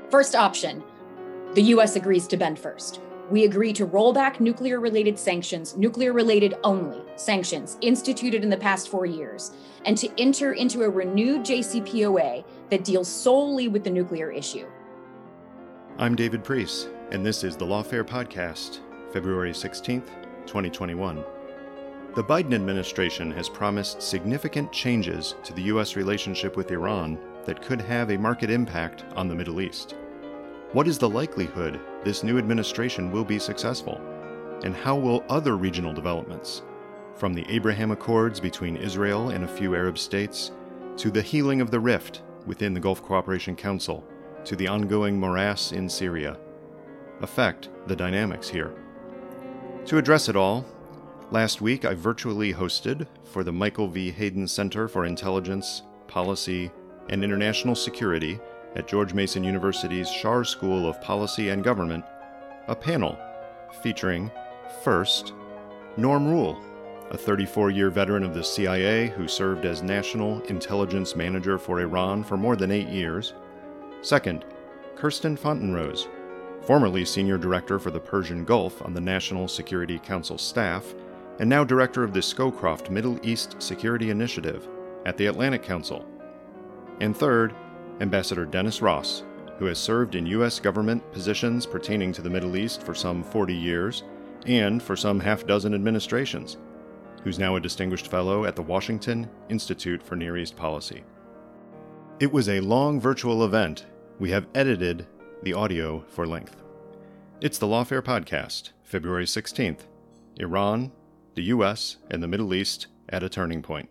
First option, the US agrees to bend first. We agree to roll back nuclear-related sanctions, nuclear-related only sanctions instituted in the past 4 years, and to enter into a renewed JCPOA that deals solely with the nuclear issue. I'm David Priess, and this is the Lawfare Podcast, February 16th, 2021. The Biden administration has promised significant changes to the U.S. relationship with Iran that could have a marked impact on the Middle East. What is the likelihood this new administration will be successful? And how will other regional developments, from the Abraham Accords between Israel and a few Arab states, to the healing of the rift within the Gulf Cooperation Council, to the ongoing morass in Syria, affect the dynamics here? To address it all, last week I virtually hosted, for the Michael V. Hayden Center for Intelligence, Policy, and International Security at George Mason University's Schar School of Policy and Government, a panel featuring, first, Norm Rule, a 34-year veteran of the CIA who served as National Intelligence Manager for Iran for more than 8 years. Second, Kirsten Fontenrose, formerly Senior Director for the Persian Gulf on the National Security Council staff, and now Director of the Scowcroft Middle East Security Initiative at the Atlantic Council. And third, Ambassador Dennis Ross, who has served in U.S. government positions pertaining to the Middle East for some 40 years and for some half-dozen administrations, who's now a distinguished fellow at the Washington Institute for Near East Policy. It was a long virtual event. We have edited the audio for length. It's the Lawfare Podcast, February 16th. Iran, the U.S., and the Middle East at a turning point.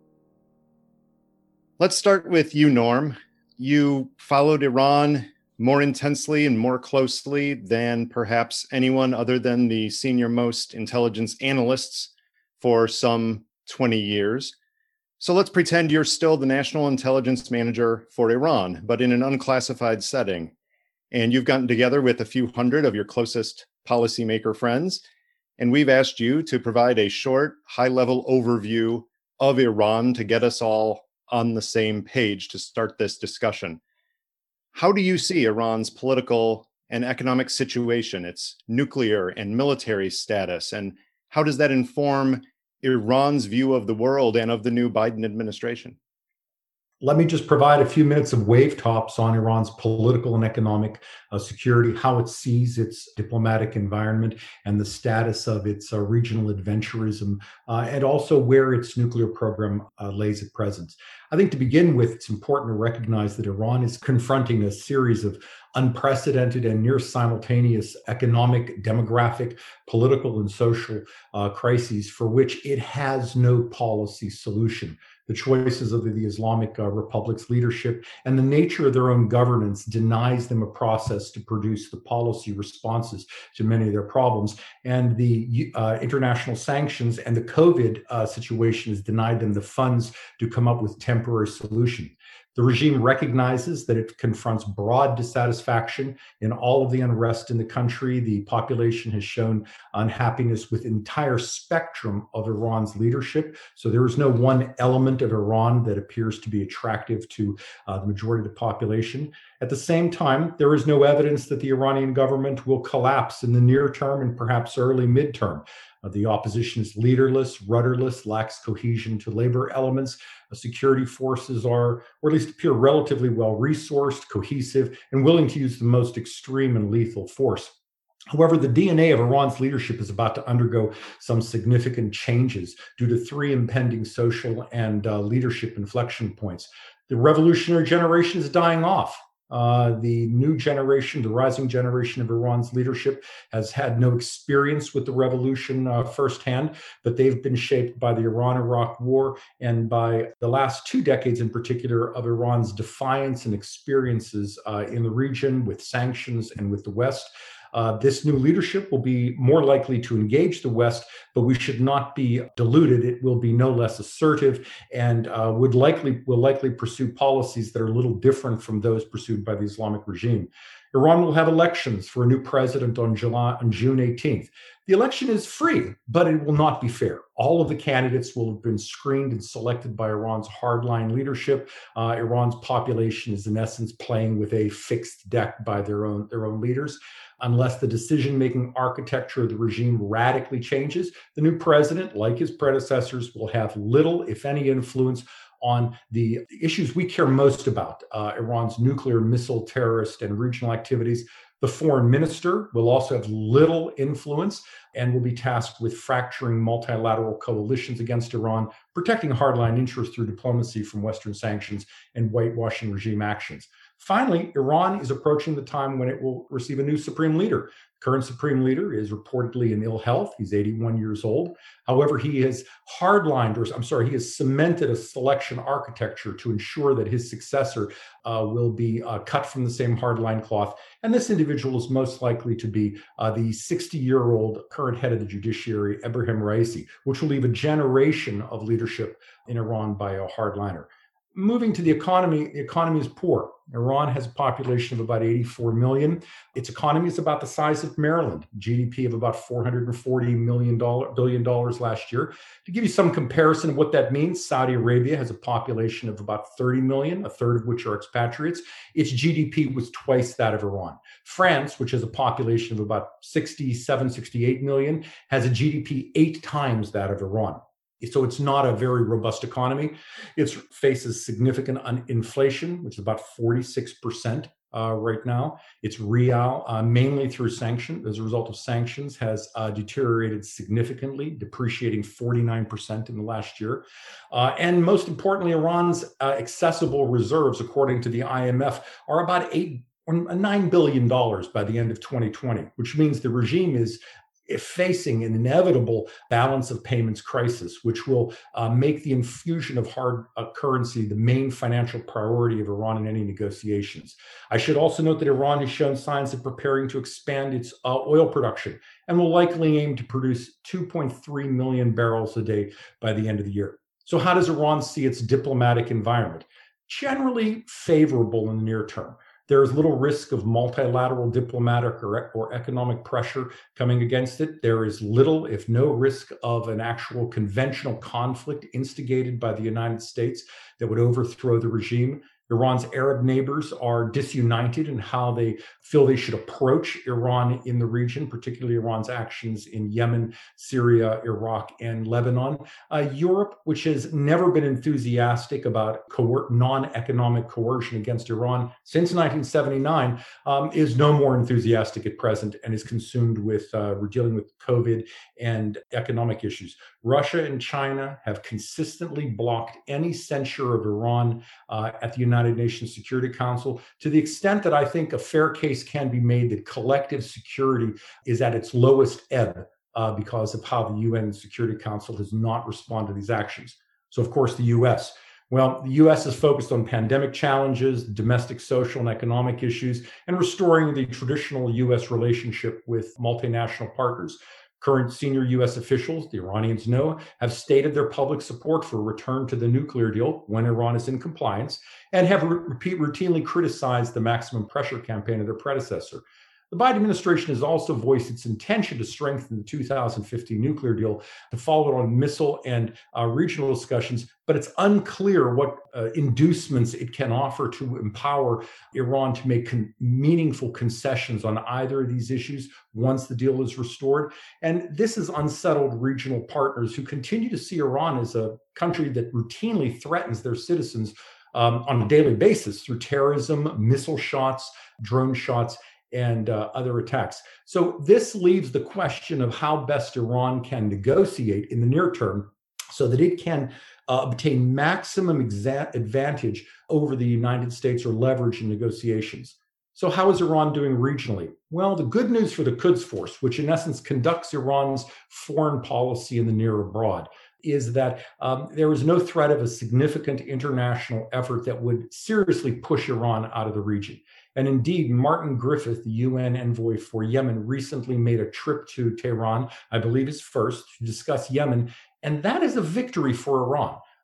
Let's start with you, Norm. You followed Iran more intensely and more closely than perhaps anyone other than the senior-most intelligence analysts for some 20 years. So let's pretend you're still the National Intelligence Manager for Iran, but in an unclassified setting. And you've gotten together with a few hundred of your closest policymaker friends, and we've asked you to provide a short, high-level overview of Iran to get us all on the same page to start this discussion. How do you see Iran's political and economic situation, its nuclear and military status, and how does that inform Iran's view of the world and of the new Biden administration? Let me just provide a few minutes of wave tops on Iran's political and economic security, how it sees its diplomatic environment and the status of its regional adventurism, and also where its nuclear program lays at present. I think to begin with, it's important to recognize that Iran is confronting a series of unprecedented and near simultaneous economic, demographic, political, and social crises for which it has no policy solution. The choices of the Islamic Republic's leadership and the nature of their own governance denies them a process to produce the policy responses to many of their problems. And the international sanctions and the COVID situation has denied them the funds to come up with temporary solutions. The regime recognizes that it confronts broad dissatisfaction in all of the unrest in the country. The population has shown unhappiness with the entire spectrum of Iran's leadership. So there is no one element of Iran that appears to be attractive to the majority of the population. At the same time, there is no evidence that the Iranian government will collapse in the near term and perhaps early midterm. The opposition is leaderless, rudderless, lacks cohesion to labor elements. Security forces are, or at least appear relatively well-resourced, cohesive, and willing to use the most extreme and lethal force. However, the DNA of Iran's leadership is about to undergo some significant changes due to three impending social and leadership inflection points. The revolutionary generation is dying off. The new generation, the rising generation of Iran's leadership has had no experience with the revolution firsthand, but they've been shaped by the Iran-Iraq War and by the last 2 decades in particular of Iran's defiance and experiences in the region with sanctions and with the West. This new leadership will be more likely to engage the West, but we should not be deluded. It will be no less assertive and will likely pursue policies that are a little different from those pursued by the Islamic regime. Iran will have elections for a new president on June 18th. The election is free, but it will not be fair. All of the candidates will have been screened and selected by Iran's hardline leadership. Iran's population is in essence playing with a fixed deck by their own leaders. Unless the decision-making architecture of the regime radically changes, the new president, like his predecessors, will have little, if any, influence on the issues we care most about, Iran's nuclear, missile, terrorist, and regional activities. The foreign minister will also have little influence and will be tasked with fracturing multilateral coalitions against Iran, protecting hardline interests through diplomacy from Western sanctions and whitewashing regime actions. Finally, Iran is approaching the time when it will receive a new supreme leader. Current supreme leader is reportedly in ill health. He's 81 years old. However, he has he has cemented a selection architecture to ensure that his successor will be cut from the same hardline cloth. And this individual is most likely to be the 60-year-old current head of the judiciary, Ebrahim Raisi, which will leave a generation of leadership in Iran by a hardliner. Moving to the economy is poor. Iran has a population of about 84 million. Its economy is about the size of Maryland, GDP of about $440 billion last year. To give you some comparison of what that means, Saudi Arabia has a population of about 30 million, a third of which are expatriates. Its GDP was twice that of Iran. France, which has a population of about 68 million, has a GDP 8 times that of Iran. So it's not a very robust economy. It faces significant inflation, which is about 46% right now. Its rial, mainly through sanctions, as a result of sanctions, has deteriorated significantly, depreciating 49% in the last year. And most importantly, Iran's accessible reserves, according to the IMF, are about $9 billion by the end of 2020, which means the regime is facing an inevitable balance of payments crisis, which will make the infusion of hard currency the main financial priority of Iran in any negotiations. I should also note that Iran has shown signs of preparing to expand its oil production and will likely aim to produce 2.3 million barrels a day by the end of the year. So how does Iran see its diplomatic environment? Generally favorable in the near term. There is little risk of multilateral diplomatic or economic pressure coming against it. There is little, if no, risk of an actual conventional conflict instigated by the United States that would overthrow the regime. Iran's Arab neighbors are disunited in how they feel they should approach Iran in the region, particularly Iran's actions in Yemen, Syria, Iraq, and Lebanon. Europe, which has never been enthusiastic about non-economic coercion against Iran since 1979, is no more enthusiastic at present and is consumed with dealing with COVID and economic issues. Russia and China have consistently blocked any censure of Iran at the United Nations Security Council, to the extent that I think a fair case can be made that collective security is at its lowest ebb because of how the UN Security Council has not responded to these actions. So, of course, the U.S. Well, the U.S. is focused on pandemic challenges, domestic social and economic issues, and restoring the traditional U.S. relationship with multinational partners. Current senior U.S. officials, the Iranians know, have stated their public support for a return to the nuclear deal when Iran is in compliance, and have routinely criticized the maximum pressure campaign of their predecessor. The Biden administration has also voiced its intention to strengthen the 2015 nuclear deal to follow it on missile and regional discussions, but it's unclear what inducements it can offer to empower Iran to make meaningful concessions on either of these issues once the deal is restored. And this has unsettled regional partners who continue to see Iran as a country that routinely threatens their citizens on a daily basis through terrorism, missile shots, drone shots, and other attacks. So this leaves the question of how best Iran can negotiate in the near term so that it can obtain maximum advantage over the United States or leverage in negotiations. So how is Iran doing regionally? Well, the good news for the Quds Force, which in essence conducts Iran's foreign policy in the near abroad, is that there is no threat of a significant international effort that would seriously push Iran out of the region. And indeed, Martin Griffith, the UN envoy for Yemen, recently made a trip to Tehran, I believe his first, to discuss Yemen. And that is a victory for Iran.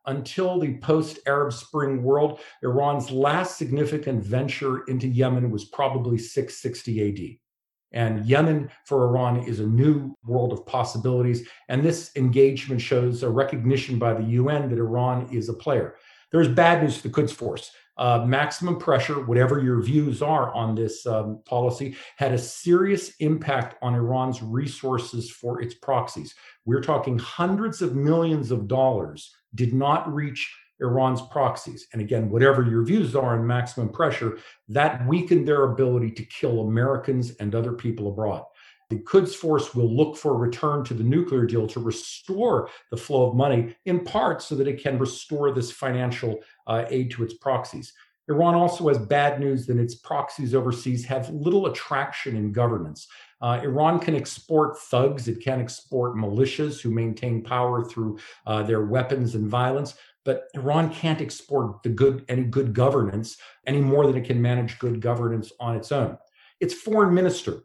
until the post-Arab Spring world, Iran's last significant venture into Yemen was probably 660 AD. And Yemen for Iran is a new world of possibilities. And this engagement shows a recognition by the UN that Iran is a player. There's bad news for the Quds Force. Maximum pressure, whatever your views are on this policy, had a serious impact on Iran's resources for its proxies. We're talking hundreds of millions of dollars did not reach Iran's proxies. And again, whatever your views are on maximum pressure, that weakened their ability to kill Americans and other people abroad. The Quds Force will look for a return to the nuclear deal to restore the flow of money, in part so that it can restore this financial aid to its proxies. Iran also has bad news that its proxies overseas have little attraction in governance. Iran can export thugs, it can export militias who maintain power through their weapons and violence, but Iran can't export any good governance any more than it can manage good governance on its own. Its foreign minister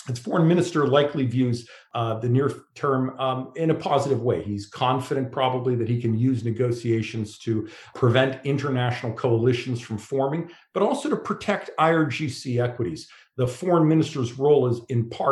likely views the near term in a positive way. He's confident probably that he can use negotiations to prevent international coalitions from forming, but also to protect IRGC equities. The foreign minister's role is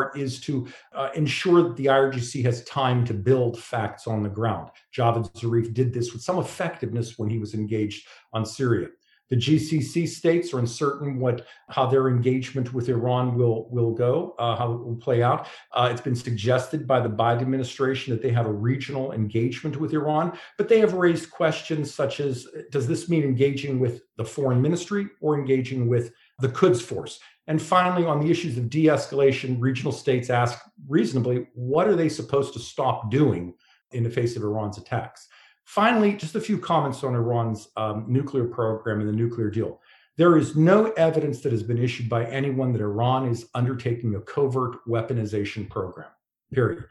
to ensure that the IRGC has time to build facts on the ground. Javad Zarif did this with some effectiveness when he was engaged on Syria. The GCC states are uncertain how their engagement with Iran will go, how it will play out. It's been suggested by the Biden administration that they have a regional engagement with Iran, but they have raised questions such as, does this mean engaging with the foreign ministry or engaging with the Quds Force? And finally, on the issues of de-escalation, regional states ask reasonably, what are they supposed to stop doing in the face of Iran's attacks? Finally, just a few comments on Iran's nuclear program and the nuclear deal. There is no evidence that has been issued by anyone that Iran is undertaking a covert weaponization program, period.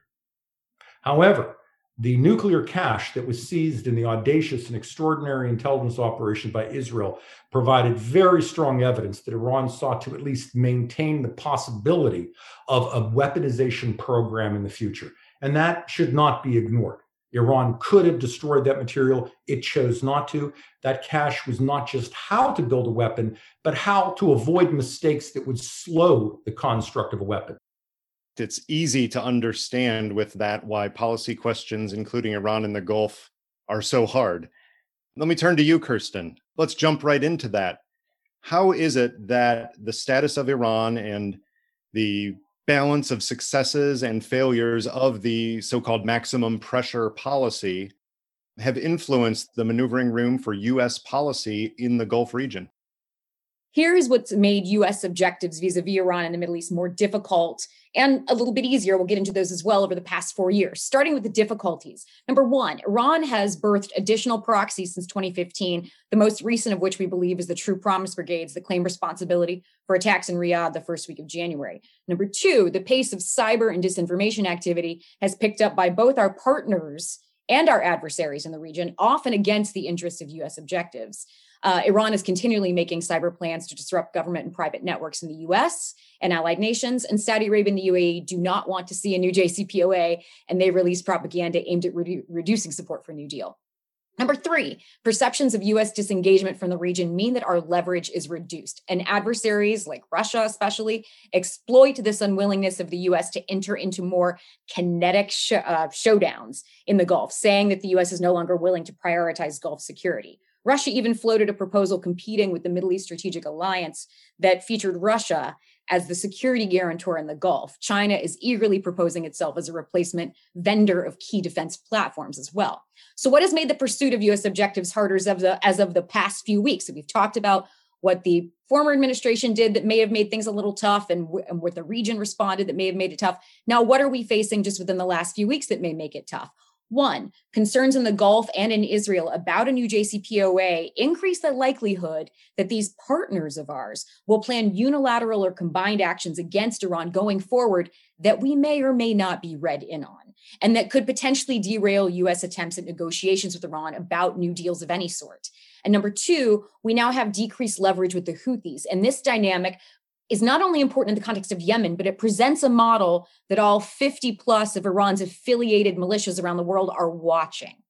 However, the nuclear cache that was seized in the audacious and extraordinary intelligence operation by Israel provided very strong evidence that Iran sought to at least maintain the possibility of a weaponization program in the future. And that should not be ignored. Iran could have destroyed that material. It chose not to. That cache was not just how to build a weapon, but how to avoid mistakes that would slow the construct of a weapon. It's easy to understand with that why policy questions, including Iran and the Gulf, are so hard. Let me turn to you, Kirsten. Let's jump right into that. How is it that the status of Iran and the balance of successes and failures of the so-called maximum pressure policy have influenced the maneuvering room for U.S. policy in the Gulf region? Here's what's made U.S. objectives vis-a-vis Iran in the Middle East more difficult and a little bit easier. We'll get into those as well over the past 4 years, starting with the difficulties. Number one, Iran has birthed additional proxies since 2015, the most recent of which we believe is the True Promise Brigades that claim responsibility for attacks in Riyadh the first week of January. Number two, the pace of cyber and disinformation activity has picked up by both our partners and our adversaries in the region, often against the interests of U.S. objectives. Iran is continually making cyber plans to disrupt government and private networks in the U.S. and allied nations, and Saudi Arabia and the UAE do not want to see a new JCPOA, and they release propaganda aimed at reducing support for a new deal. Number three, perceptions of U.S. disengagement from the region mean that our leverage is reduced, and adversaries like Russia especially exploit this unwillingness of the U.S. to enter into more kinetic showdowns in the Gulf, saying that the U.S. is no longer willing to prioritize Gulf security. Russia even floated a proposal competing with the Middle East Strategic Alliance that featured Russia as the security guarantor in the Gulf. China is eagerly proposing itself as a replacement vendor of key defense platforms as well. So what has made the pursuit of U.S. objectives harder as of the past few weeks? So we've talked about what the former administration did that may have made things a little tough and what the region responded that may have made it tough. Now, what are we facing just within the last few weeks that may make it tough? One, concerns in the Gulf and in Israel about a new JCPOA increase the likelihood that these partners of ours will plan unilateral or combined actions against Iran going forward that we may or may not be read in on, and that could potentially derail U.S. attempts at negotiations with Iran about new deals of any sort. And number two, we now have decreased leverage with the Houthis, and this dynamic is not only important in the context of Yemen, but it presents a model that all 50 plus of Iran's affiliated militias around the world are watching.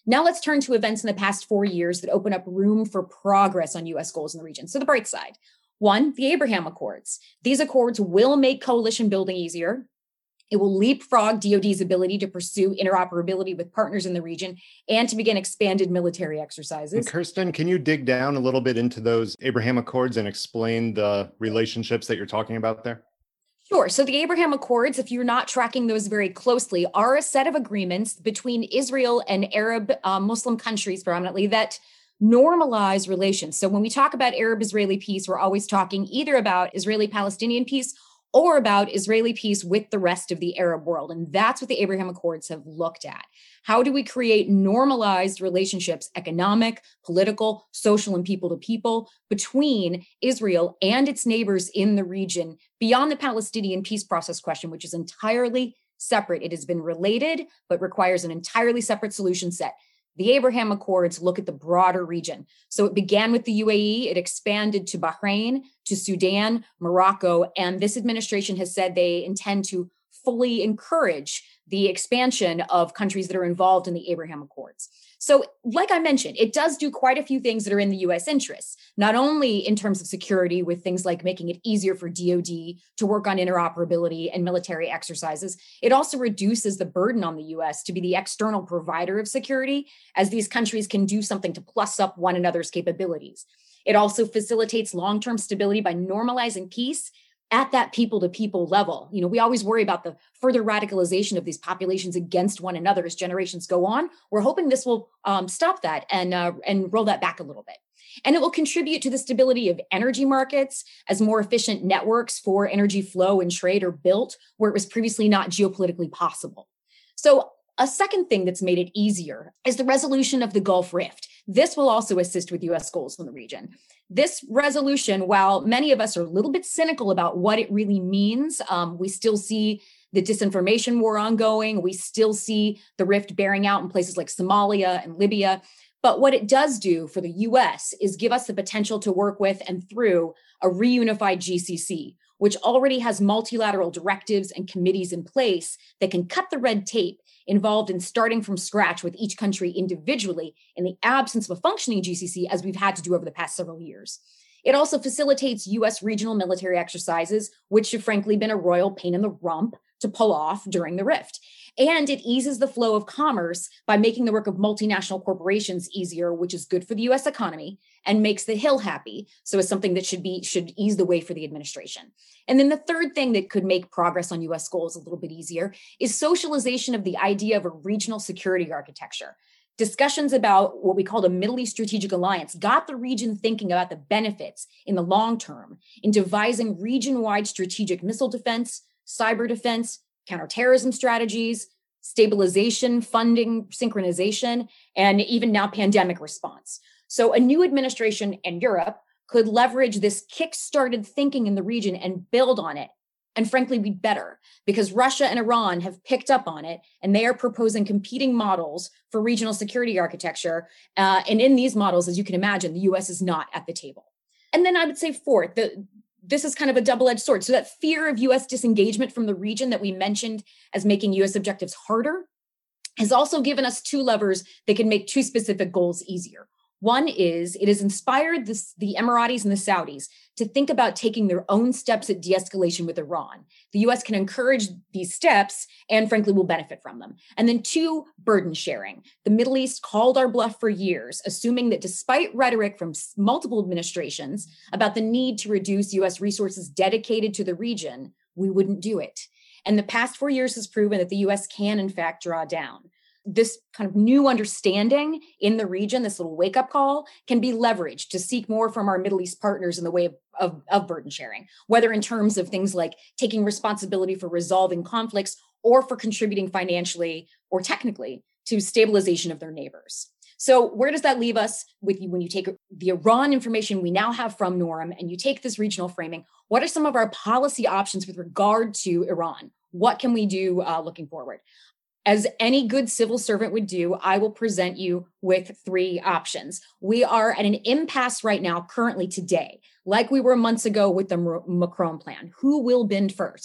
Now let's turn to events in the past 4 years that open up room for progress on U.S. goals in the region. So the bright side. One, the Abraham Accords. These accords will make coalition building easier. It will leapfrog DoD's ability to pursue interoperability with partners in the region and to begin expanded military exercises. And Kirsten, can you dig down a little bit into those Abraham Accords and explain the relationships that you're talking about there? Sure. So the Abraham Accords, if you're not tracking those very closely, are a set of agreements between Israel and Arab Muslim countries predominantly that normalize relations. So when we talk about Arab-Israeli peace, we're always talking either about Israeli-Palestinian peace or about Israeli peace with the rest of the Arab world. And that's what the Abraham Accords have looked at. How do we create normalized relationships, economic, political, social, and people to people between Israel and its neighbors in the region beyond the Palestinian peace process question, which is entirely separate. It has been related, but requires an entirely separate solution set. The Abraham Accords look at the broader region. So it began with the UAE, it expanded to Bahrain, to Sudan, Morocco, and this administration has said they intend to fully encourage the expansion of countries that are involved in the Abraham Accords. So, like I mentioned, it does do quite a few things that are in the U.S. interests, not only in terms of security with things like making it easier for DoD to work on interoperability and military exercises. It also reduces the burden on the U.S. to be the external provider of security, as these countries can do something to plus up one another's capabilities. It also facilitates long-term stability by normalizing peace at that people-to-people level. You know, we always worry about the further radicalization of these populations against one another as generations go on. We're hoping this will stop that and roll that back a little bit. And it will contribute to the stability of energy markets as more efficient networks for energy flow and trade are built where it was previously not geopolitically possible. So a second thing that's made it easier is the resolution of the Gulf Rift. This will also assist with U.S. goals in the region. This resolution, while many of us are a little bit cynical about what it really means, we still see the disinformation war ongoing. We still see the rift bearing out in places like Somalia and Libya. But what it does do for the U.S. is give us the potential to work with and through a reunified GCC, which already has multilateral directives and committees in place that can cut the red tape involved in starting from scratch with each country individually in the absence of a functioning GCC, as we've had to do over the past several years. It also facilitates U.S. regional military exercises, which have frankly been a royal pain in the rump to pull off during the rift. And it eases the flow of commerce by making the work of multinational corporations easier, which is good for the U.S. economy and makes the Hill happy. So it's something that should ease the way for the administration. And then the third thing that could make progress on U.S. goals a little bit easier is socialization of the idea of a regional security architecture. Discussions about what we call the Middle East Strategic Alliance got the region thinking about the benefits in the long term in devising region-wide strategic missile defense, cyber defense, counterterrorism strategies, stabilization, funding, synchronization, and even now pandemic response. So a new administration in Europe could leverage this kick-started thinking in the region and build on it. And frankly, be better because Russia and Iran have picked up on it and they are proposing competing models for regional security architecture. And in these models, as you can imagine, the US is not at the table. And then I would say fourth, this is kind of a double-edged sword. So that fear of US disengagement from the region that we mentioned as making US objectives harder has also given us two levers that can make two specific goals easier. One is it has inspired the Emiratis and the Saudis to think about taking their own steps at de-escalation with Iran. The US can encourage these steps and frankly will benefit from them. And then two, burden sharing. The Middle East called our bluff for years, assuming that despite rhetoric from multiple administrations about the need to reduce US resources dedicated to the region, we wouldn't do it. And the past 4 years has proven that the US can in fact draw down. This kind of new understanding in the region, this little wake-up call, can be leveraged to seek more from our Middle East partners in the way of burden sharing, whether in terms of things like taking responsibility for resolving conflicts or for contributing financially or technically to stabilization of their neighbors. So where does that leave us when you take the Iran information we now have from NORAM and you take this regional framing? What are some of our policy options with regard to Iran? What can we do looking forward? As any good civil servant would do, I will present you with three options. We are at an impasse right now, currently today, like we were months ago with the Macron plan. Who will bend first?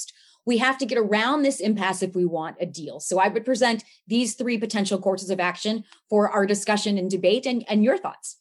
We have to get around this impasse if we want a deal. So I would present these three potential courses of action for our discussion and debate and your thoughts.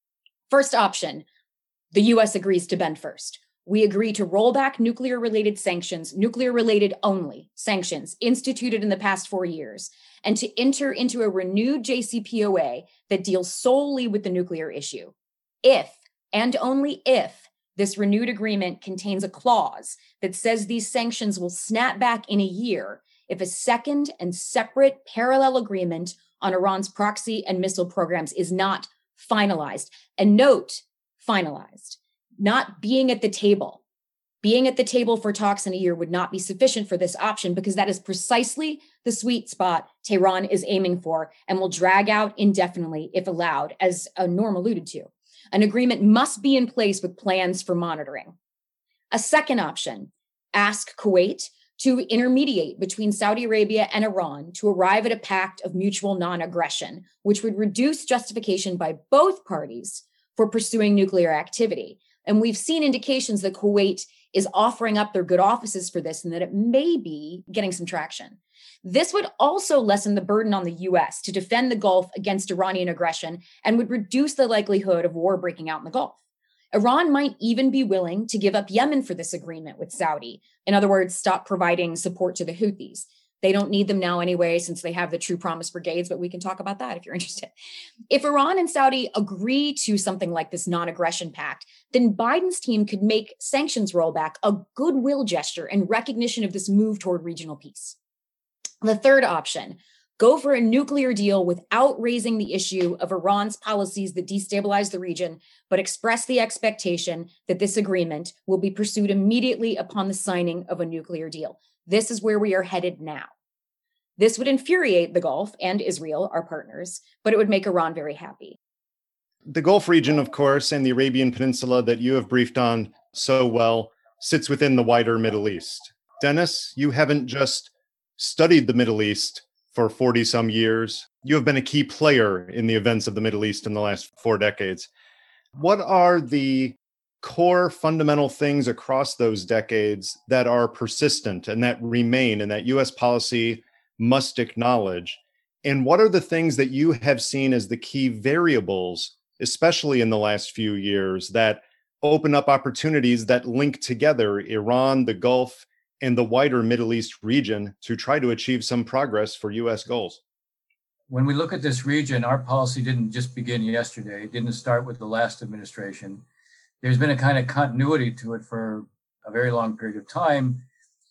First option, the US agrees to bend first. We agree to roll back nuclear-related sanctions, nuclear-related only sanctions instituted in the past 4 years, and to enter into a renewed JCPOA that deals solely with the nuclear issue. If, and only if, this renewed agreement contains a clause that says these sanctions will snap back in a year if a second and separate parallel agreement on Iran's proxy and missile programs is not finalized. And note, finalized. Not being at the table. Being at the table for talks in a year would not be sufficient for this option because that is precisely the sweet spot Tehran is aiming for and will drag out indefinitely if allowed, as Norm alluded to. An agreement must be in place with plans for monitoring. A second option, ask Kuwait to intermediate between Saudi Arabia and Iran to arrive at a pact of mutual non-aggression, which would reduce justification by both parties for pursuing nuclear activity. And we've seen indications that Kuwait is offering up their good offices for this and that it may be getting some traction. This would also lessen the burden on the US to defend the Gulf against Iranian aggression and would reduce the likelihood of war breaking out in the Gulf. Iran might even be willing to give up Yemen for this agreement with Saudi. In other words, stop providing support to the Houthis. They don't need them now anyway, since they have the True Promise brigades, but we can talk about that if you're interested. If Iran and Saudi agree to something like this non-aggression pact, then Biden's team could make sanctions rollback a goodwill gesture in recognition of this move toward regional peace. The third option, go for a nuclear deal without raising the issue of Iran's policies that destabilize the region, but express the expectation that this agreement will be pursued immediately upon the signing of a nuclear deal. This is where we are headed now. This would infuriate the Gulf and Israel, our partners, but it would make Iran very happy. The Gulf region, of course, and the Arabian Peninsula that you have briefed on so well, sits within the wider Middle East. Dennis, you haven't just studied the Middle East for 40 some years. You have been a key player in the events of the Middle East in the last 4 decades. What are the core fundamental things across those decades that are persistent and that remain and that US policy must acknowledge? And what are the things that you have seen as the key variables, especially in the last few years, that open up opportunities that link together Iran, the Gulf, and the wider Middle East region to try to achieve some progress for US goals? When we look at this region, our policy didn't just begin yesterday. It didn't start with the last administration. There's been a kind of continuity to it for a very long period of time.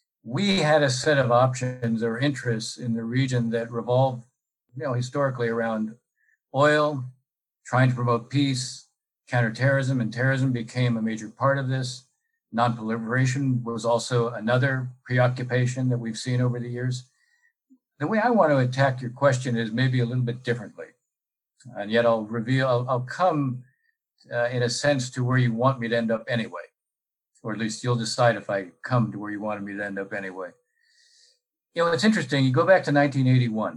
We had a set of options or interests in the region that revolved, historically around oil, trying to promote peace, counterterrorism, and terrorism became a major part of this. Non-proliferation was also another preoccupation that we've seen over the years. The way I want to attack your question is maybe a little bit differently. And yet I'll come in a sense to where you want me to end up anyway. Or at least you'll decide if I come to where you wanted me to end up anyway. It's interesting. You go back to 1981,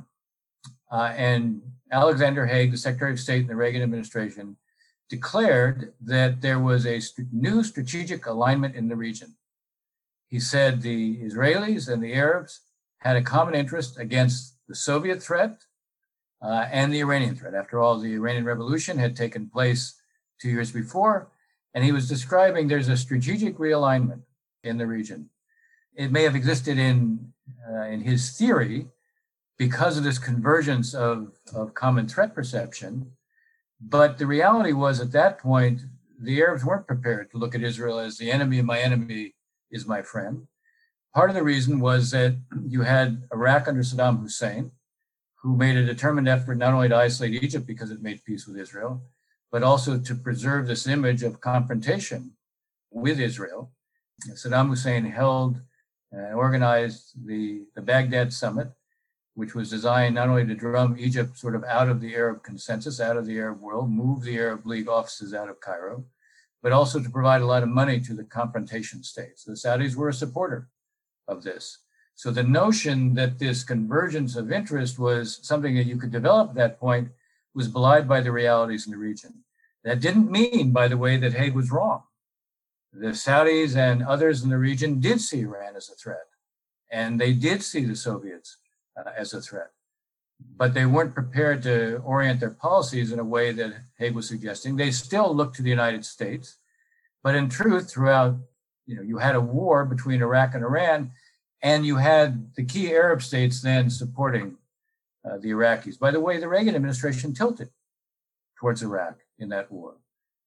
and Alexander Haig, the Secretary of State in the Reagan administration, declared that there was a new strategic alignment in the region. He said the Israelis and the Arabs had a common interest against the Soviet threat and the Iranian threat. After all, the Iranian Revolution had taken place 2 years before, and he was describing there's a strategic realignment in the region. It may have existed in his theory because of this convergence of common threat perception, but the reality was at that point, the Arabs weren't prepared to look at Israel as the enemy of my enemy is my friend. Part of the reason was that you had Iraq under Saddam Hussein, who made a determined effort not only to isolate Egypt because it made peace with Israel, but also to preserve this image of confrontation with Israel. Saddam Hussein held and organized the Baghdad Summit, which was designed not only to drum Egypt sort of out of the Arab consensus, out of the Arab world, move the Arab League offices out of Cairo, but also to provide a lot of money to the confrontation states. The Saudis were a supporter of this. So the notion that this convergence of interest was something that you could develop at that point was belied by the realities in the region. That didn't mean, by the way, that Haig was wrong. The Saudis and others in the region did see Iran as a threat. And they did see the Soviets as a threat, but they weren't prepared to orient their policies in a way that Haig was suggesting. They still looked to the United States, but in truth, throughout, you had a war between Iraq and Iran, and you had the key Arab states then supporting the Iraqis. By the way, the Reagan administration tilted towards Iraq in that war.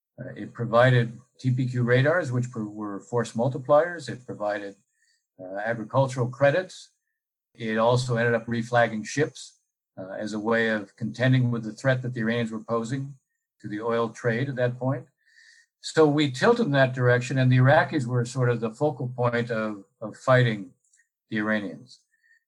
It provided TPQ radars, which were force multipliers. It provided agricultural credits. It also ended up reflagging ships as a way of contending with the threat that the Iranians were posing to the oil trade at that point. So we tilted in that direction, and the Iraqis were sort of the focal point of fighting the Iranians.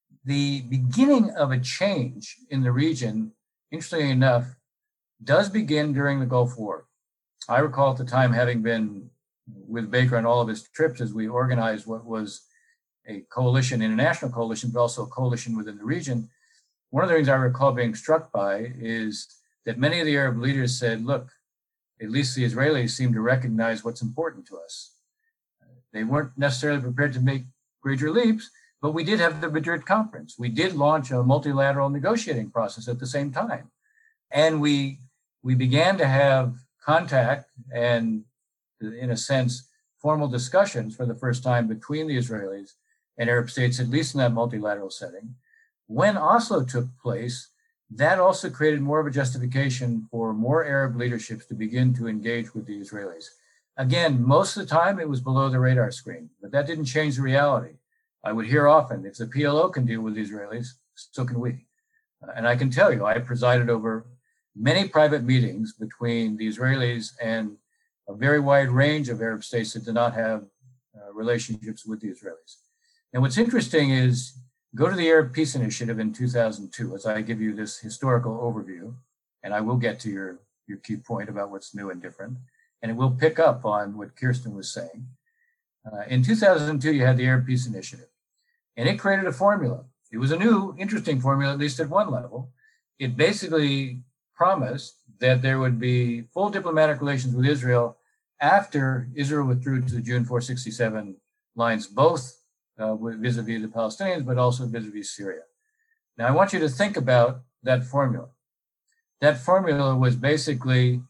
The beginning of a change in the region, interestingly enough, does begin during the Gulf War. I recall at the time having been with Baker on all of his trips as we organized what was a coalition, international coalition, but also a coalition within the region. One of the things I recall being struck by is that many of the Arab leaders said, look, at least the Israelis seem to recognize what's important to us. They weren't necessarily prepared to make greater leaps, but we did have the Madrid conference. We did launch a multilateral negotiating process at the same time. And we began to have contact and, in a sense, formal discussions for the first time between the Israelis and Arab states, at least in that multilateral setting. When Oslo took place, that also created more of a justification for more Arab leaderships to begin to engage with the Israelis. Again, most of the time it was below the radar screen, but that didn't change the reality. I would hear often, if the PLO can deal with the Israelis, so can we. And I can tell you, I presided over many private meetings between the Israelis and a very wide range of Arab states that did not have relationships with the Israelis. And what's interesting is, go to the Arab Peace Initiative in 2002 as I give you this historical overview, and I will get to your key point about what's new and different, and it will pick up on what Kirsten was saying. In 2002, you had the Arab Peace Initiative, and it created a formula. It was a new, interesting formula, at least at one level. It basically promised that there would be full diplomatic relations with Israel after Israel withdrew to the June 467 lines, both vis-a-vis the Palestinians, but also vis-a-vis Syria. Now, I want you to think about that formula. That formula was basically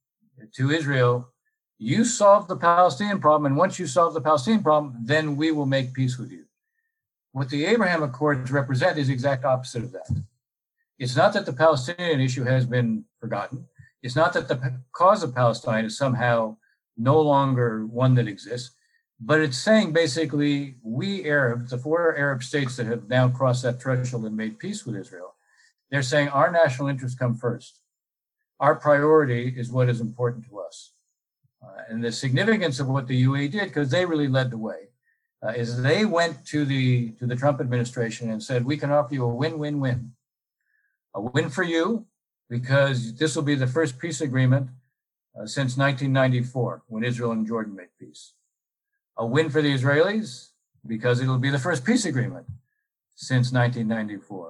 to Israel, you solve the Palestinian problem, and once you solve the Palestinian problem, then we will make peace with you. What the Abraham Accords represent is the exact opposite of that. It's not that the Palestinian issue has been forgotten. It's not that the cause of Palestine is somehow no longer one that exists. But it's saying basically, we Arabs, the 4 Arab states that have now crossed that threshold and made peace with Israel, they're saying our national interests come first. Our priority is what is important to us. And the significance of what the UAE did, because they really led the way, is they went to the Trump administration and said, we can offer you a win-win-win. A win for you, because this will be the first peace agreement since 1994, when Israel and Jordan made peace. A win for the Israelis, because it'll be the first peace agreement since 1994.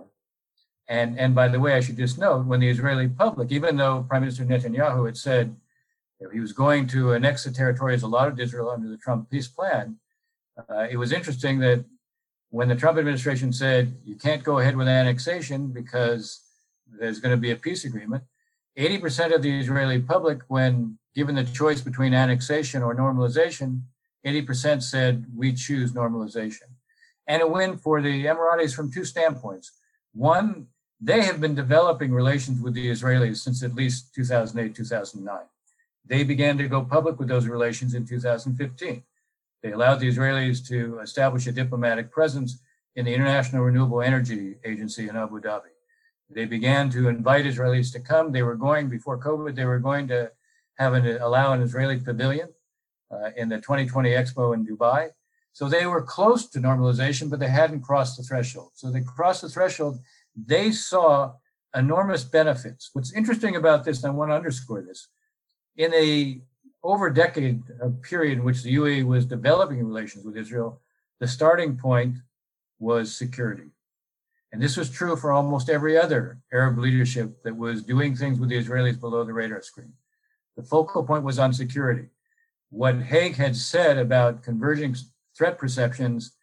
And by the way, I should just note, when the Israeli public, even though Prime Minister Netanyahu had said that he was going to annex the territories allotted to Israel under the Trump peace plan, it was interesting that when the Trump administration said, you can't go ahead with annexation because there's going to be a peace agreement, 80% of the Israeli public, when given the choice between annexation or normalization, 80% said we choose normalization. And a win for the Emiratis from 2 standpoints. One, they have been developing relations with the Israelis since at least 2008, 2009. They began to go public with those relations in 2015. They allowed the Israelis to establish a diplomatic presence in the International Renewable Energy Agency in Abu Dhabi. They began to invite Israelis to come. They were going, before COVID, they were going to allow an Israeli pavilion in the 2020 Expo in Dubai. So they were close to normalization, but they hadn't crossed the threshold. So they crossed the threshold. They saw enormous benefits. What's interesting about this, and I want to underscore this, in a over decade period in which the UAE was developing relations with Israel, the starting point was security. And this was true for almost every other Arab leadership that was doing things with the Israelis below the radar screen. The focal point was on security. What Haig had said about converging threat perceptions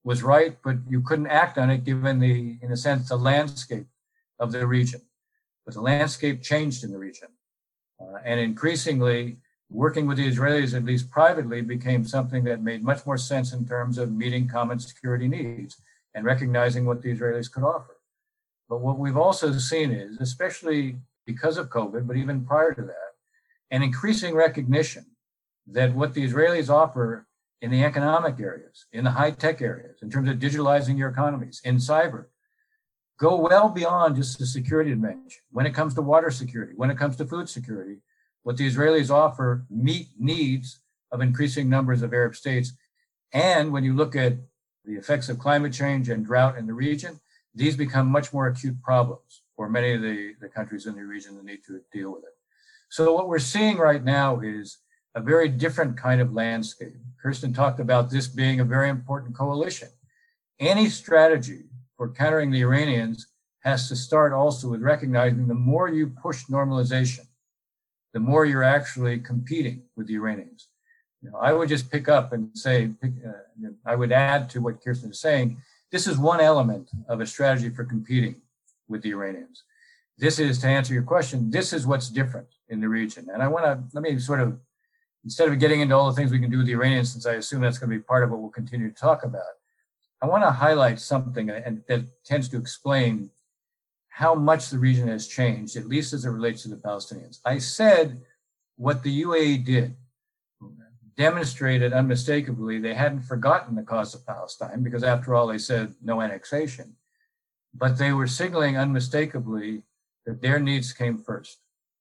was right, but you couldn't act on it given in a sense, the landscape of the region. But the landscape changed in the region. And increasingly, working with the Israelis, at least privately, became something that made much more sense in terms of meeting common security needs and recognizing what the Israelis could offer. But what we've also seen is, especially because of COVID, but even prior to that, an increasing recognition that what the Israelis offer in the economic areas, in the high-tech areas, in terms of digitalizing your economies, in cyber, go well beyond just the security dimension. When it comes to water security, when it comes to food security, what the Israelis offer meet needs of increasing numbers of Arab states. And when you look at the effects of climate change and drought in the region, these become much more acute problems for many of the countries in the region that need to deal with it. So what we're seeing right now is a very different kind of landscape. Kirsten talked about this being a very important coalition. Any strategy for countering the Iranians has to start also with recognizing the more you push normalization, the more you're actually competing with the Iranians. I would just pick up and say, I would add to what Kirsten is saying, this is one element of a strategy for competing with the Iranians. This is, to answer your question, this is what's different in the region. And let me sort of, instead of getting into all the things we can do with the Iranians, since I assume that's going to be part of what we'll continue to talk about, I want to highlight something that tends to explain how much the region has changed, at least as it relates to the Palestinians. I said what the UAE did demonstrated unmistakably they hadn't forgotten the cause of Palestine, because after all, they said no annexation, but they were signaling unmistakably that their needs came first.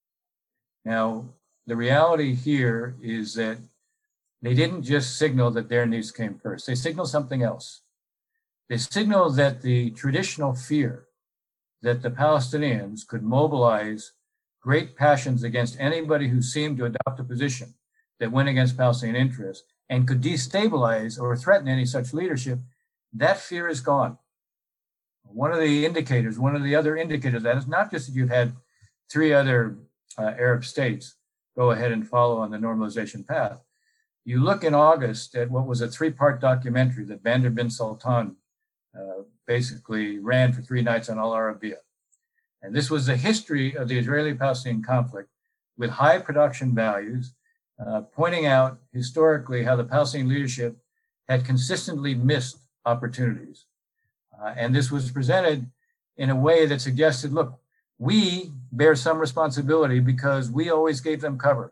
Now, the reality here is that they didn't just signal that their needs came first. They signaled something else. They signaled that the traditional fear that the Palestinians could mobilize great passions against anybody who seemed to adopt a position that went against Palestinian interests and could destabilize or threaten any such leadership, that fear is gone. One of the other indicators of that is not just that you've had three other Arab states go ahead and follow on the normalization path. You look in August at what was a 3-part documentary that Bandar bin Sultan basically ran for 3 nights on Al Arabiya. And this was the history of the Israeli-Palestinian conflict with high production values, pointing out historically how the Palestinian leadership had consistently missed opportunities. And this was presented in a way that suggested, look, we bear some responsibility because we always gave them cover.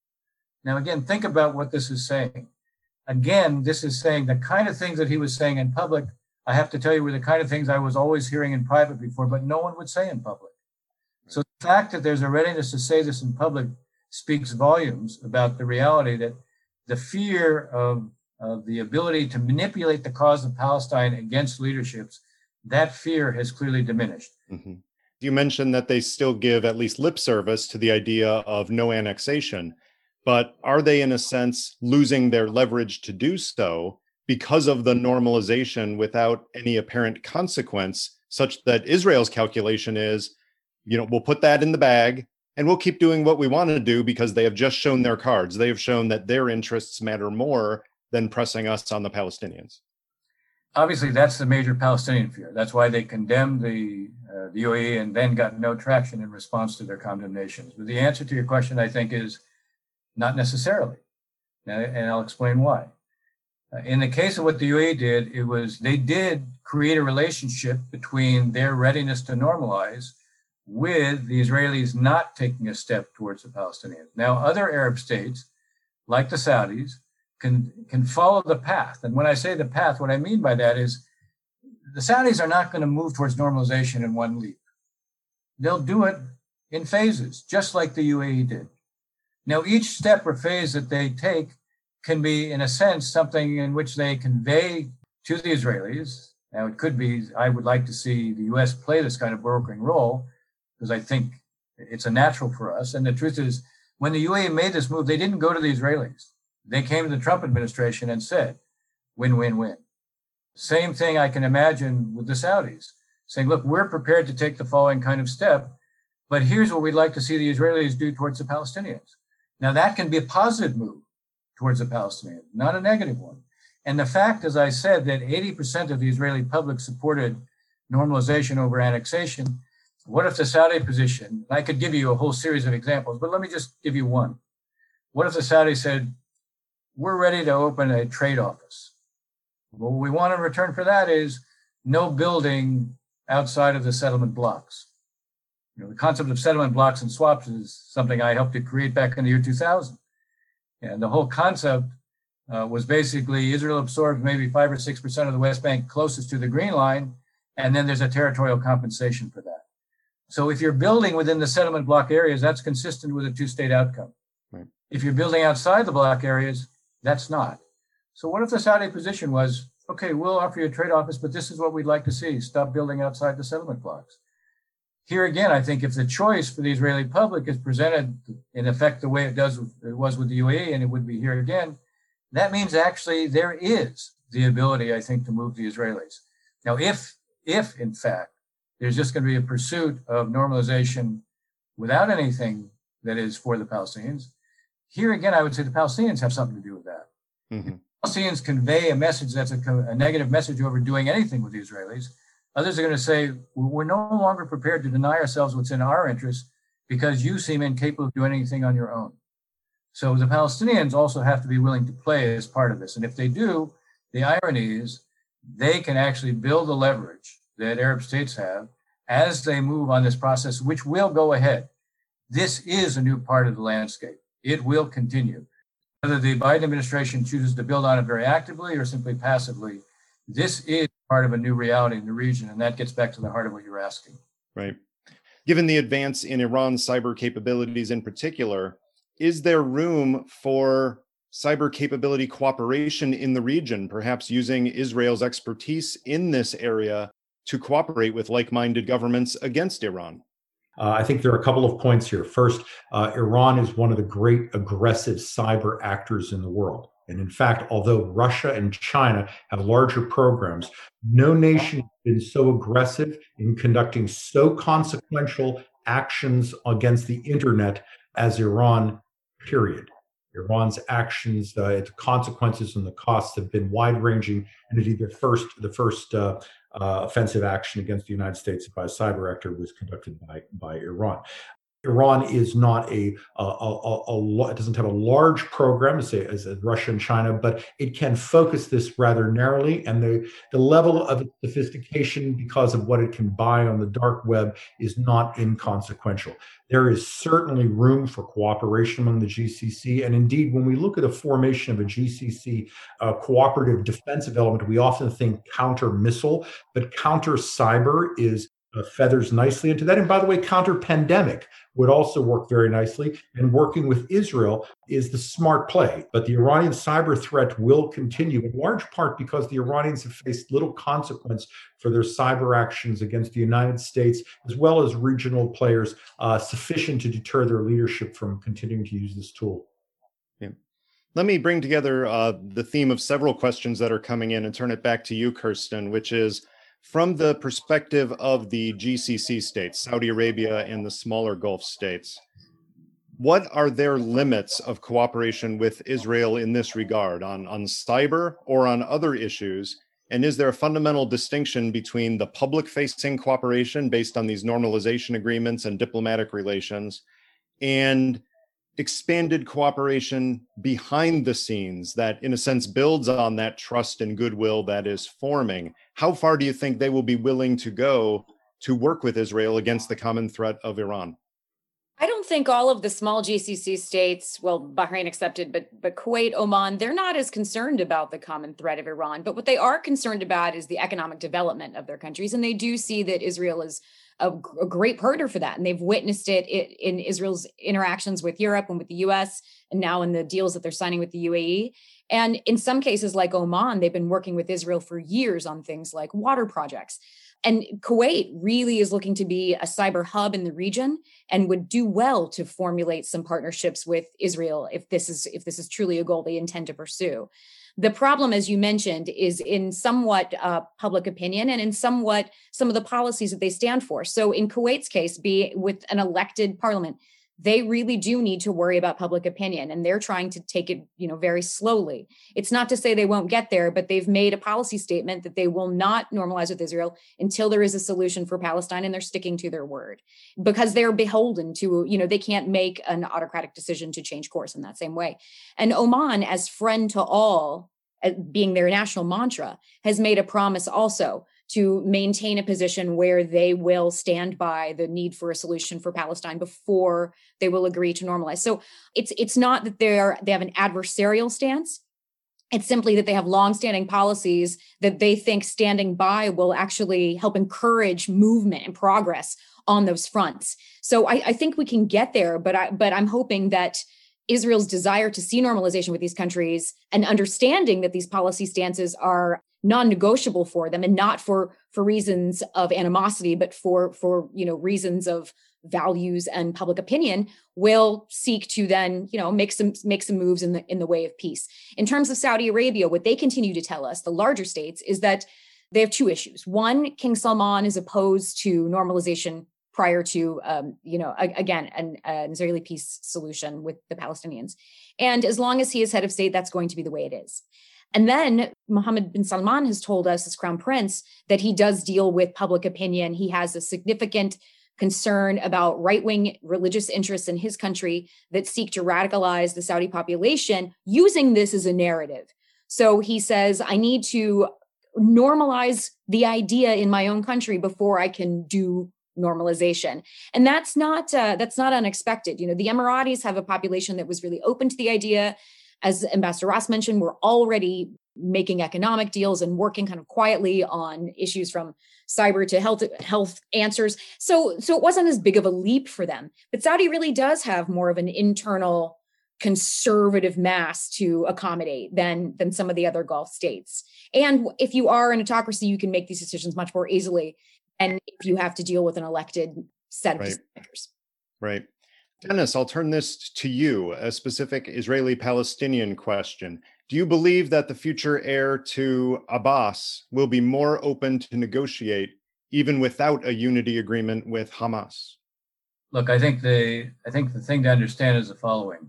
Now, again, think about what this is saying. Again, this is saying the kind of things that he was saying in public, I have to tell you, were the kind of things I was always hearing in private before, but no one would say in public. So the fact that there's a readiness to say this in public speaks volumes about the reality that the fear of the ability to manipulate the cause of Palestine against leaderships, that fear has clearly diminished. Mm-hmm. You mentioned that they still give at least lip service to the idea of no annexation, but are they in a sense losing their leverage to do so because of the normalization without any apparent consequence, such that Israel's calculation is, we'll put that in the bag and we'll keep doing what we want to do because they have just shown their cards. They have shown that their interests matter more than pressing us on the Palestinians. Obviously, that's the major Palestinian fear. That's why they condemned the UAE and then got no traction in response to their condemnations. But the answer to your question, I think, is not necessarily. And I'll explain why. In the case of what the UAE did, they did create a relationship between their readiness to normalize with the Israelis not taking a step towards the Palestinians. Now, other Arab states, like the Saudis, can follow the path. And when I say the path, what I mean by that is the Saudis are not going to move towards normalization in one leap. They'll do it in phases, just like the UAE did. Now, each step or phase that they take can be, in a sense, something in which they convey to the Israelis. Now, it could be, I would like to see the U.S. play this kind of brokering role, because I think it's a natural for us. And the truth is, when the UAE made this move, they didn't go to the Israelis. They came to the Trump administration and said, win, win, win. Same thing I can imagine with the Saudis, saying, look, we're prepared to take the following kind of step, but here's what we'd like to see the Israelis do towards the Palestinians. Now, that can be a positive move towards the Palestinians, not a negative one. And the fact, as I said, that 80% of the Israeli public supported normalization over annexation, what if the Saudi position, I could give you a whole series of examples, but let me just give you one. What if the Saudis said, we're ready to open a trade office? What we want in return for that is no building outside of the settlement blocks. The concept of settlement blocks and swaps is something I helped to create back in the year 2000. And the whole concept was basically Israel absorbs maybe 5 or 6% of the West Bank closest to the Green Line, and then there's a territorial compensation for that. So if you're building within the settlement block areas, that's consistent with a two-state outcome. Right. If you're building outside the block areas, that's not. So what if the Saudi position was, okay, we'll offer you a trade office, but this is what we'd like to see, stop building outside the settlement blocks. Here again, I think if the choice for the Israeli public is presented in effect the way it was with the UAE, and it would be here again, that means actually there is the ability, I think, to move the Israelis. Now, if in fact, there's just going to be a pursuit of normalization without anything that is for the Palestinians, here again, I would say the Palestinians have something to do with that. Mm-hmm. Palestinians convey a message that's a negative message over doing anything with the Israelis. Others are going to say, we're no longer prepared to deny ourselves what's in our interest because you seem incapable of doing anything on your own. So the Palestinians also have to be willing to play as part of this. And if they do, the irony is they can actually build the leverage that Arab states have as they move on this process, which will go ahead. This is a new part of the landscape. It will continue. Whether the Biden administration chooses to build on it very actively or simply passively, this is part of a new reality in the region, and that gets back to the heart of what you're asking. Right. Given the advance in Iran's cyber capabilities in particular, is there room for cyber capability cooperation in the region, perhaps using Israel's expertise in this area to cooperate with like-minded governments against Iran? I think there are a couple of points here. First, Iran is one of the great aggressive cyber actors in the world. And in fact, although Russia and China have larger programs, no nation has been so aggressive in conducting so consequential actions against the internet as Iran, period. Iran's actions, its consequences and the costs have been wide-ranging, and indeed the first offensive action against the United States by a cyber actor was conducted by Iran. Iran is not it doesn't have a large program as Russia and China, but it can focus this rather narrowly. And the level of sophistication, because of what it can buy on the dark web, is not inconsequential. There is certainly room for cooperation among the GCC. And indeed, when we look at the formation of a GCC cooperative defensive element, we often think counter missile, but counter cyber is feathers nicely into that. And by the way, counter pandemic would also work very nicely. And working with Israel is the smart play. But the Iranian cyber threat will continue, in large part because the Iranians have faced little consequence for their cyber actions against the United States, as well as regional players, sufficient to deter their leadership from continuing to use this tool. Yeah. Let me bring together the theme of several questions that are coming in and turn it back to you, Kirsten, which is, from the perspective of the GCC states, Saudi Arabia and the smaller Gulf states, what are their limits of cooperation with Israel in this regard, on cyber or on other issues? And is there a fundamental distinction between the public-facing cooperation based on these normalization agreements and diplomatic relations and expanded cooperation behind the scenes that, in a sense, builds on that trust and goodwill that is forming? How far do you think they will be willing to go to work with Israel against the common threat of Iran? I don't think all of the small GCC states, well, Bahrain accepted, but Kuwait, Oman, they're not as concerned about the common threat of Iran. But what they are concerned about is the economic development of their countries. And they do see that Israel is a great partner for that. And they've witnessed it in Israel's interactions with Europe and with the US, and now in the deals that they're signing with the UAE. And in some cases, like Oman, they've been working with Israel for years on things like water projects. And Kuwait really is looking to be a cyber hub in the region and would do well to formulate some partnerships with Israel if this is truly a goal they intend to pursue. The problem, as you mentioned, is in somewhat public opinion and in somewhat some of the policies that they stand for. So in Kuwait's case, be with an elected parliament, they really do need to worry about public opinion, and they're trying to take it, very slowly. It's not to say they won't get there, but they've made a policy statement that they will not normalize with Israel until there is a solution for Palestine, and they're sticking to their word because they're beholden to, they can't make an autocratic decision to change course in that same way. And Oman, as friend to all, being their national mantra, has made a promise also to maintain a position where they will stand by the need for a solution for Palestine before they will agree to normalize. So it's not that they have an adversarial stance. It's simply that they have longstanding policies that they think standing by will actually help encourage movement and progress on those fronts. So I think we can get there, but I'm hoping that Israel's desire to see normalization with these countries and understanding that these policy stances are non-negotiable for them, and not for reasons of animosity, but for reasons of values and public opinion, will seek to then make some moves in the way of peace. In terms of Saudi Arabia, what they continue to tell us, the larger states, is that they have two issues. One, King Salman is opposed to normalization prior to, an Israeli peace solution with the Palestinians. And as long as he is head of state, that's going to be the way it is. And then Mohammed bin Salman has told us as crown prince that he does deal with public opinion. He has a significant concern about right-wing religious interests in his country that seek to radicalize the Saudi population using this as a narrative. So he says, I need to normalize the idea in my own country before I can do normalization. And that's not unexpected. The Emiratis have a population that was really open to the idea. As Ambassador Ross mentioned, we're already making economic deals and working kind of quietly on issues from cyber to health answers. So it wasn't as big of a leap for them. But Saudi really does have more of an internal conservative mass to accommodate than some of the other Gulf states. And if you are an autocracy, you can make these decisions much more easily. And if you have to deal with an elected set of decision-makers. Right. Dennis, I'll turn this to you, a specific Israeli-Palestinian question. Do you believe that the future heir to Abbas will be more open to negotiate even without a unity agreement with Hamas? Look, I think the thing to understand is the following.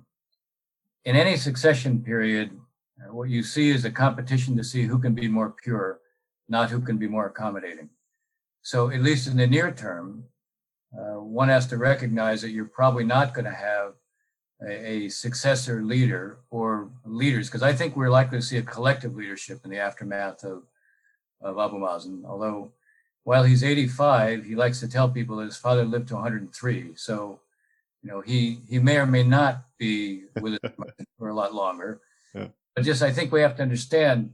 In any succession period, what you see is a competition to see who can be more pure, not who can be more accommodating. So at least in the near term, one has to recognize that you're probably not going to have a successor leader or leaders, because I think we're likely to see a collective leadership in the aftermath of Abu Mazen. Although, while he's 85, he likes to tell people that his father lived to 103. So, he may or may not be with us for a lot longer. Yeah. But I think we have to understand,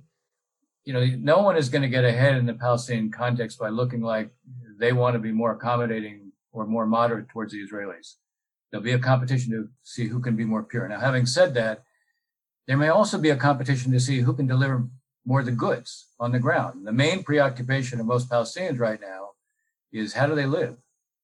no one is going to get ahead in the Palestinian context by looking like they want to be more accommodating or more moderate towards the Israelis. There'll be a competition to see who can be more pure. Now, having said that, there may also be a competition to see who can deliver more of the goods on the ground. The main preoccupation of most Palestinians right now is how do they live?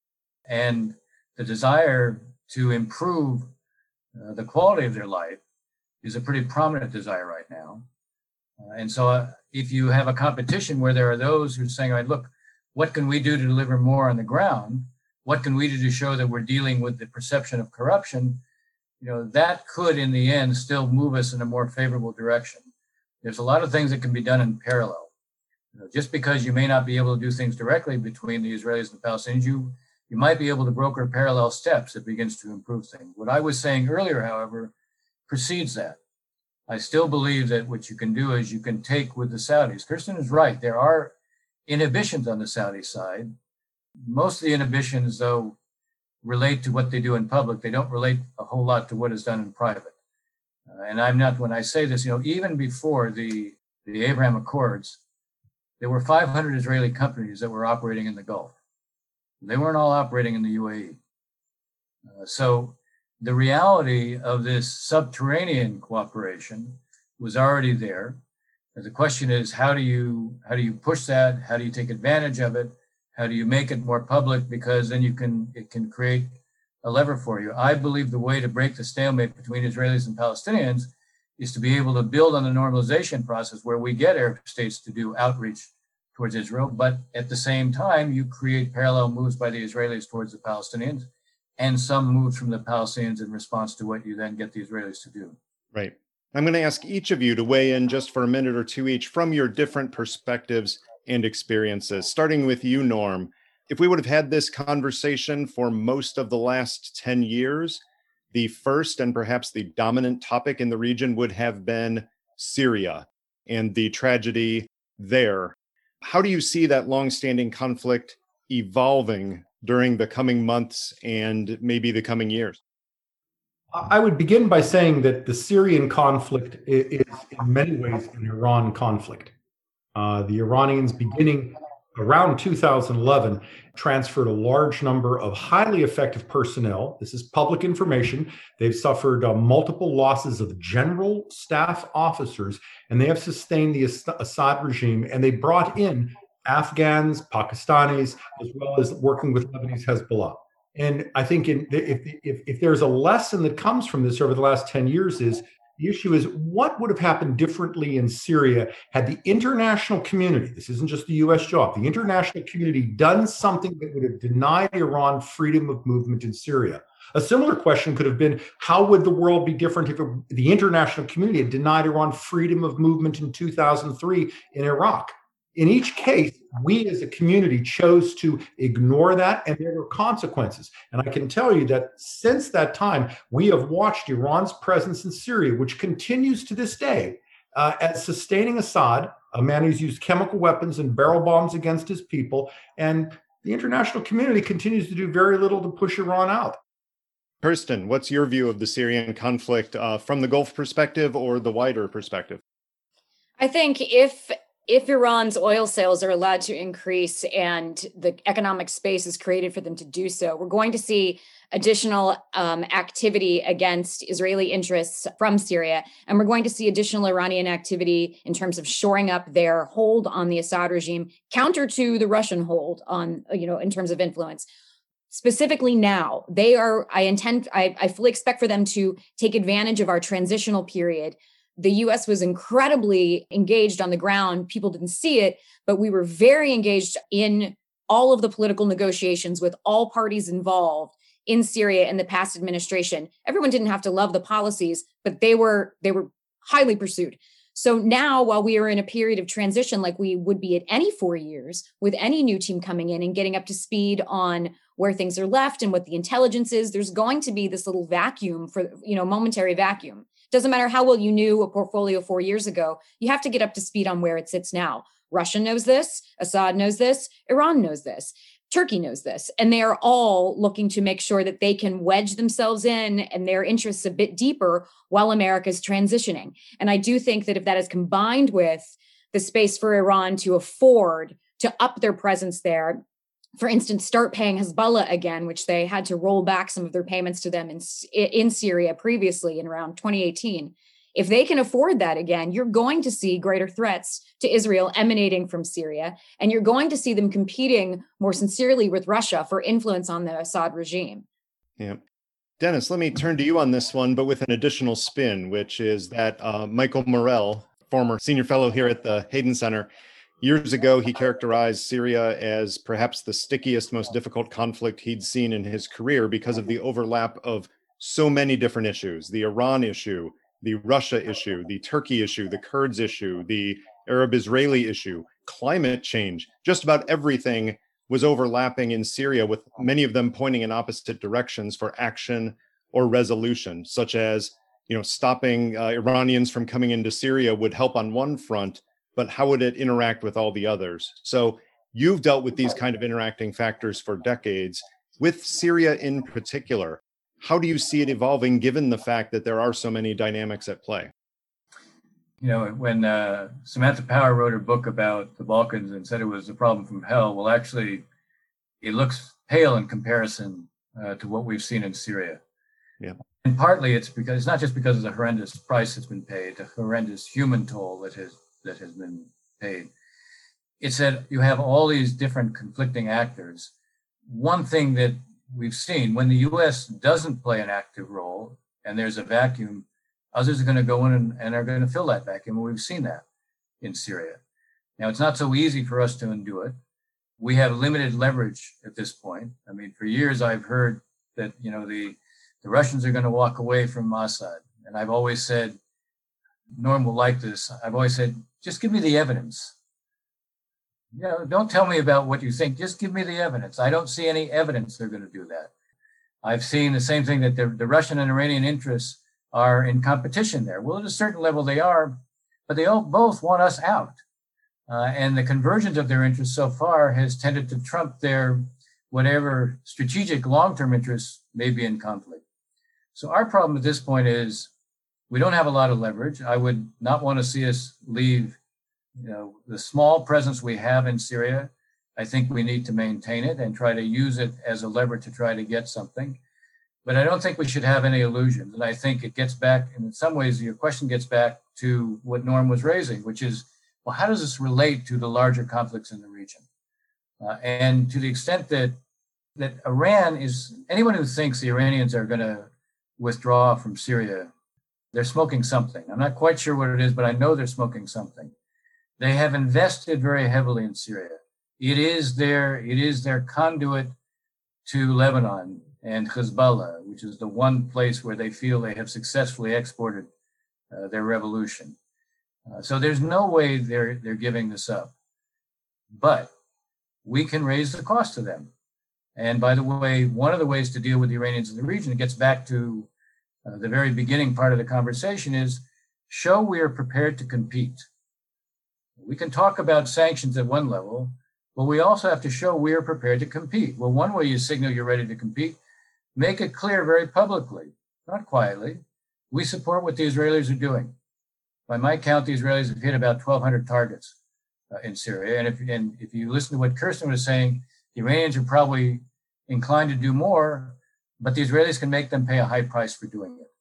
And the desire to improve the quality of their life is a pretty prominent desire right now. And so if you have a competition where there are those who are saying, all right, look, what can we do to deliver more on the ground? What can we do to show that we're dealing with the perception of corruption? That could, in the end, still move us in a more favorable direction. There's a lot of things that can be done in parallel. Just because you may not be able to do things directly between the Israelis and the Palestinians, you might be able to broker parallel steps that begins to improve things. What I was saying earlier, however, precedes that. I still believe that what you can do is you can take with the Saudis. Kirsten is right. There are inhibitions on the Saudi side. Most of the inhibitions, though, relate to what they do in public. They don't relate a whole lot to what is done in private. And I'm not, when I say this, even before the Abraham Accords, there were 500 Israeli companies that were operating in the Gulf. They weren't all operating in the UAE. So the reality of this subterranean cooperation was already there. And the question is, how do you push that? How do you take advantage of it? How do you make it more public? Because then it can create a lever for you. I believe the way to break the stalemate between Israelis and Palestinians is to be able to build on the normalization process where we get Arab states to do outreach towards Israel, but at the same time, you create parallel moves by the Israelis towards the Palestinians. and some moved from the Palestinians in response to what you then get the Israelis to do. Right. I'm going to ask each of you to weigh in just for a minute or two each from your different perspectives and experiences. Starting with you, Norm. If we would have had this conversation for most of the last 10 years, the first and perhaps the dominant topic in the region would have been Syria and the tragedy there. How do you see that longstanding conflict evolving during the coming months and maybe the coming years? I would begin by saying that the Syrian conflict is in many ways an Iran conflict. The Iranians, beginning around 2011, transferred a large number of highly effective personnel. This is public information. They've suffered multiple losses of general staff officers, and they have sustained the Assad regime, and they brought in Afghans, Pakistanis, as well as working with Lebanese Hezbollah. And I think if there's a lesson that comes from this over the last 10 years is the issue is what would have happened differently in Syria had the international community, this isn't just the US job, the international community done something that would have denied Iran freedom of movement in Syria. A similar question could have been, how would the world be different if the international community had denied Iran freedom of movement in 2003 in Iraq? In each case, we as a community chose to ignore that, and there were consequences. And I can tell you that since that time, we have watched Iran's presence in Syria, which continues to this day, as sustaining Assad, a man who's used chemical weapons and barrel bombs against his people. And the international community continues to do very little to push Iran out. Kirsten, what's your view of the Syrian conflict from the Gulf perspective or the wider perspective? I think if Iran's oil sales are allowed to increase and the economic space is created for them to do so, we're going to see additional activity against Israeli interests from Syria. And we're going to see additional Iranian activity in terms of shoring up their hold on the Assad regime, counter to the Russian hold on, in terms of influence. Specifically now, I fully expect for them to take advantage of our transitional period. The US was incredibly engaged on the ground. People didn't see it, but we were very engaged in all of the political negotiations with all parties involved in Syria in the past administration. Everyone didn't have to love the policies, but they were highly pursued. So now, while we are in a period of transition, like we would be at any 4 years with any new team coming in and getting up to speed on where things are left and what the intelligence is, there's going to be this little vacuum for, momentary vacuum. Doesn't matter how well you knew a portfolio 4 years ago, you have to get up to speed on where it sits now. Russia knows this, Assad knows this, Iran knows this, Turkey knows this, and they are all looking to make sure that they can wedge themselves in and their interests a bit deeper while America's transitioning. And I do think that if that is combined with the space for Iran to afford to up their presence there, for instance, start paying Hezbollah again, which they had to roll back some of their payments to them in Syria previously in around 2018. If they can afford that again, you're going to see greater threats to Israel emanating from Syria, and you're going to see them competing more sincerely with Russia for influence on the Assad regime. Yeah. Dennis, let me turn to you on this one, but with an additional spin, which is that Michael Morell, former senior fellow here at the Hayden Center, years ago, he characterized Syria as perhaps the stickiest, most difficult conflict he'd seen in his career because of the overlap of so many different issues: the Iran issue, the Russia issue, the Turkey issue, the Kurds issue, the Arab-Israeli issue, climate change. Just about everything was overlapping in Syria, with many of them pointing in opposite directions for action or resolution, such as, stopping Iranians from coming into Syria would help on one front, but how would it interact with all the others? So you've dealt with these kind of interacting factors for decades. With Syria in particular, how do you see it evolving given the fact that there are so many dynamics at play? When Samantha Power wrote her book about the Balkans and said it was a problem from hell, well, actually, it looks pale in comparison to what we've seen in Syria. Yeah. And partly it's not just because of the horrendous price that's been paid, the horrendous human toll that has been paid. It's that you have all these different conflicting actors. One thing that we've seen, when the U.S. doesn't play an active role and there's a vacuum, others are going to go in and are going to fill that vacuum. And we've seen that in Syria. Now, it's not so easy for us to undo it. We have limited leverage at this point. I mean, for years, I've heard that, the Russians are going to walk away from Assad. And I've always said, Norm will like this. I've always said, just give me the evidence. Don't tell me about what you think. Just give me the evidence. I don't see any evidence they're going to do that. I've seen the same thing, that the Russian and Iranian interests are in competition there. Well, at a certain level they are, but they both want us out. And the convergence of their interests so far has tended to trump their whatever strategic long-term interests may be in conflict. So our problem at this point is we don't have a lot of leverage. I would not want to see us leave the small presence we have in Syria. I think we need to maintain it and try to use it as a lever to try to get something. But I don't think we should have any illusions. And I think it gets back, and in some ways, your question gets back to what Norm was raising, which is, well, how does this relate to the larger conflicts in the region? And to the extent that Iran is, anyone who thinks the Iranians are going to withdraw from Syria, they're smoking something. I'm not quite sure what it is, but I know they're smoking something. They have invested very heavily in Syria. It is their conduit to Lebanon and Hezbollah, which is the one place where they feel they have successfully exported their revolution. So there's no way they're giving this up. But we can raise the cost to them. And by the way, one of the ways to deal with the Iranians in the region, it gets back to the very beginning part of the conversation, is show we are prepared to compete. We can talk about sanctions at one level, but we also have to show we are prepared to compete. Well, one way you signal you're ready to compete, make it clear very publicly, not quietly. We support what the Israelis are doing. By my count, the Israelis have hit about 1,200 targets in Syria. And if you listen to what Kirsten was saying, the Iranians are probably inclined to do more, but the Israelis can make them pay a high price for doing it.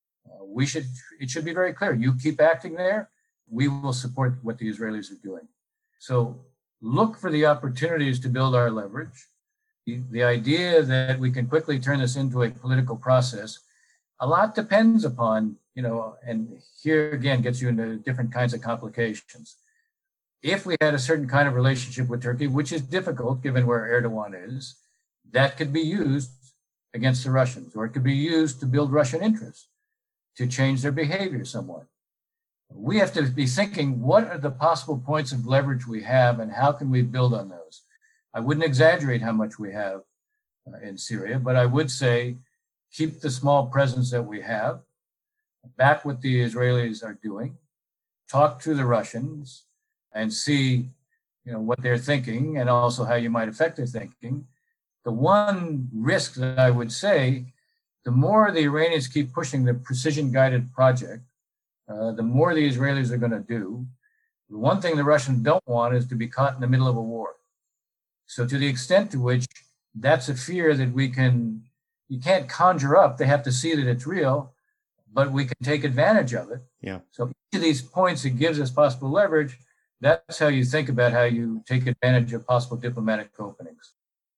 It should be very clear. You keep acting there, we will support what the Israelis are doing. So look for the opportunities to build our leverage. The idea that we can quickly turn this into a political process, a lot depends upon, and here again gets you into different kinds of complications. If we had a certain kind of relationship with Turkey, which is difficult given where Erdogan is, that could be used against the Russians, or it could be used to build Russian interests, to change their behavior somewhat. We have to be thinking, what are the possible points of leverage we have and how can we build on those? I wouldn't exaggerate how much we have in Syria, but I would say keep the small presence that we have, back what the Israelis are doing, talk to the Russians and see what they're thinking and also how you might affect their thinking. The one risk that I would say, the more the Iranians keep pushing the precision-guided project, the more the Israelis are going to do. The one thing the Russians don't want is to be caught in the middle of a war. So to the extent to which that's a fear that you can't conjure up, they have to see that it's real, but we can take advantage of it. Yeah. So each of these points, it gives us possible leverage. That's how you think about how you take advantage of possible diplomatic openings.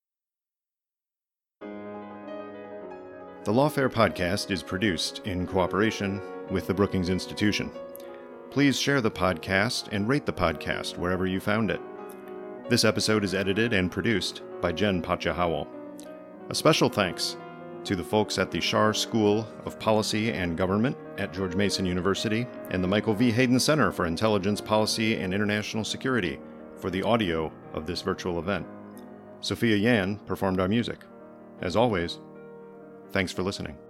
The Lawfare podcast is produced in cooperation with the Brookings Institution. Please share the podcast and rate the podcast wherever you found it. This episode is edited and produced by Jen Pacha-Howell. A special thanks to the folks at the Schar School of Policy and Government at George Mason University and the Michael V. Hayden Center for Intelligence, Policy, and International Security for the audio of this virtual event. Sophia Yan performed our music. As always, thanks for listening.